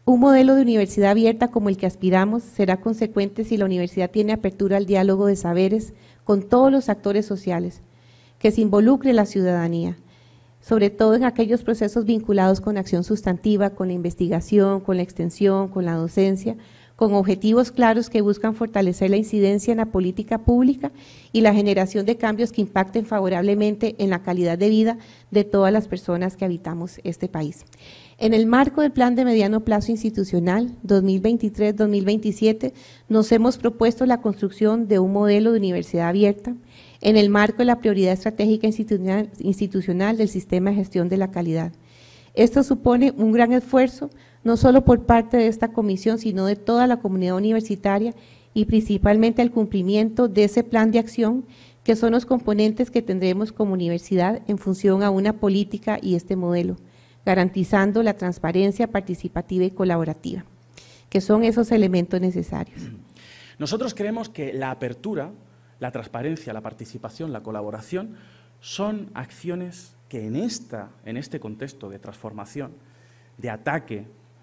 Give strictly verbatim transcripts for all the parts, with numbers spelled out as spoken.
Un modelo de universidad abierta como el que aspiramos será consecuente si la universidad tiene apertura al diálogo de saberes con todos los actores sociales, que se involucre la ciudadanía, sobre todo en aquellos procesos vinculados con acción sustantiva, con la investigación, con la extensión, con la docencia, con objetivos claros que buscan fortalecer la incidencia en la política pública y la generación de cambios que impacten favorablemente en la calidad de vida de todas las personas que habitamos este país. En el marco del Plan de Mediano Plazo Institucional dos mil veintitrés a dos mil veintisiete, nos hemos propuesto la construcción de un modelo de universidad abierta en el marco de la prioridad estratégica institucional, institucional del sistema de gestión de la calidad. Esto supone un gran esfuerzo, no solo por parte de esta comisión, sino de toda la comunidad universitaria y principalmente el cumplimiento de ese plan de acción, que son los componentes que tendremos como universidad en función a una política y este modelo, garantizando la transparencia participativa y colaborativa, que son esos elementos necesarios. Nosotros creemos que la apertura, la transparencia, la participación, la colaboración son acciones que en, esta, en este contexto de transformación, de ataque,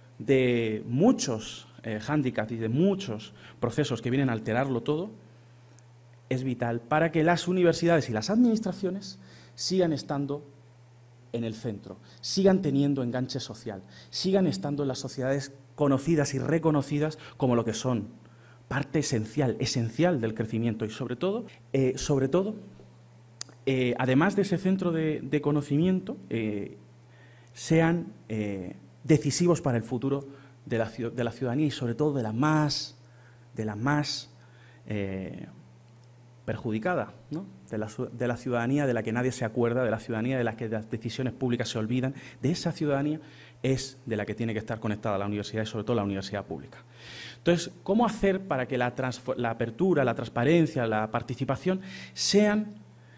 de muchos eh, hándicaps y de muchos procesos que vienen a alterarlo todo, es vital para que las universidades y las administraciones sigan estando en el centro, sigan teniendo enganche social, sigan estando en las sociedades conocidas y reconocidas como lo que son, parte esencial, esencial del crecimiento y sobre todo, eh, sobre todo, eh, además de ese centro de, de conocimiento, eh, sean eh, decisivos para el futuro de la, de la ciudadanía y sobre todo de la más, de la más eh, perjudicada, ¿no? de, la, de la ciudadanía de la que nadie se acuerda, de la ciudadanía de la que las decisiones públicas se olvidan, de esa ciudadanía es de la que tiene que estar conectada la universidad y sobre todo la universidad pública. Entonces, ¿cómo hacer para que la, la apertura, la transparencia, la participación sean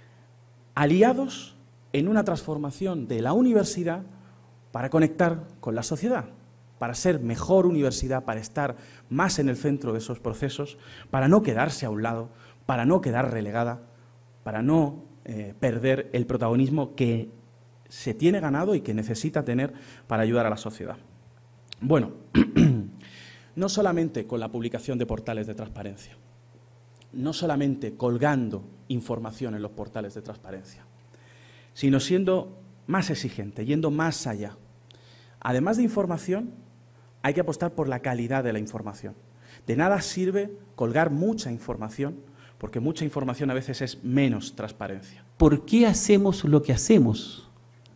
aliados en una transformación de la universidad para conectar con la sociedad, para ser mejor universidad, para estar más en el centro de esos procesos, para no quedarse a un lado, para no quedar relegada, para no eh, perder el protagonismo que se tiene ganado y que necesita tener para ayudar a la sociedad? Bueno, no solamente con la publicación de portales de transparencia, no solamente colgando información en los portales de transparencia, sino siendo más exigente, yendo más allá. Además de información, hay que apostar por la calidad de la información. De nada sirve colgar mucha información, porque mucha información a veces es menos transparencia. ¿Por qué hacemos lo que hacemos?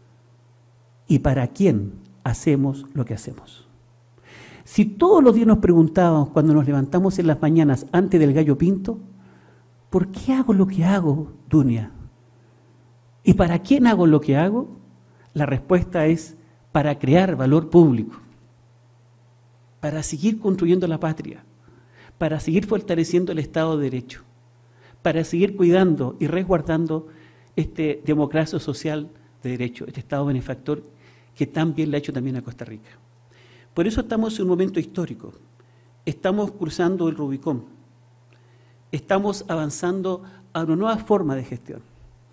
¿Y para quién hacemos lo que hacemos? Si todos los días nos preguntábamos cuando nos levantamos en las mañanas antes del gallo pinto, ¿por qué hago lo que hago, Dunia? ¿Y para quién hago lo que hago? La respuesta es para crear valor público, para seguir construyendo la patria, para seguir fortaleciendo el Estado de Derecho, para seguir cuidando y resguardando este democracia social de derecho, este Estado benefactor que tan bien le ha hecho también a Costa Rica. Por eso estamos en un momento histórico, estamos cruzando el Rubicón, estamos avanzando a una nueva forma de gestión.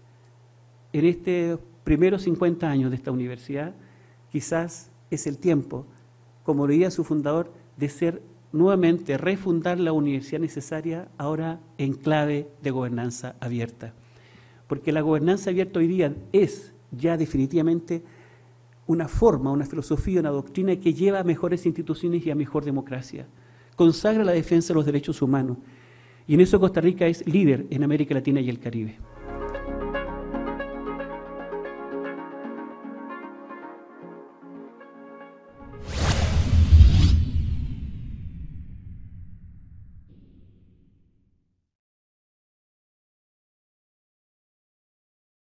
En estos primeros cincuenta años de esta universidad, quizás es el tiempo, como lo diría su fundador, de ser nuevamente, refundar la universidad necesaria ahora en clave de gobernanza abierta. Porque la gobernanza abierta hoy día es ya definitivamente una forma, una filosofía, una doctrina que lleva a mejores instituciones y a mejor democracia. Consagra la defensa de los derechos humanos. Y en eso Costa Rica es líder en América Latina y el Caribe.